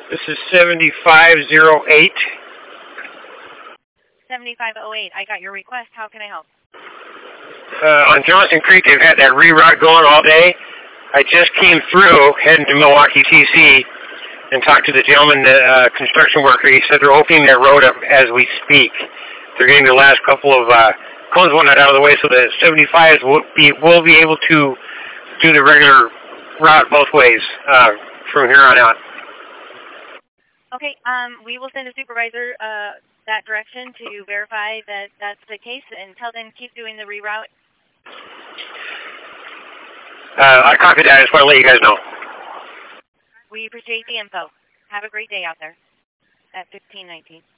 This is 7508. 7508. I got your request. How can I help? On Johnson Creek, they've had that reroute going all day. I just came through, heading to Milwaukee, TC, and talked to the gentleman, the construction worker. He said they're opening that road up as we speak. They're getting the last couple of cones one out of the way, so the 75s will be able to do the regular route both ways from here on out. Okay, we will send a supervisor that direction to verify that that's the case. Until then, keep doing the reroute. I copied that. I just want to let you guys know. We appreciate the info. Have a great day out there at 1519.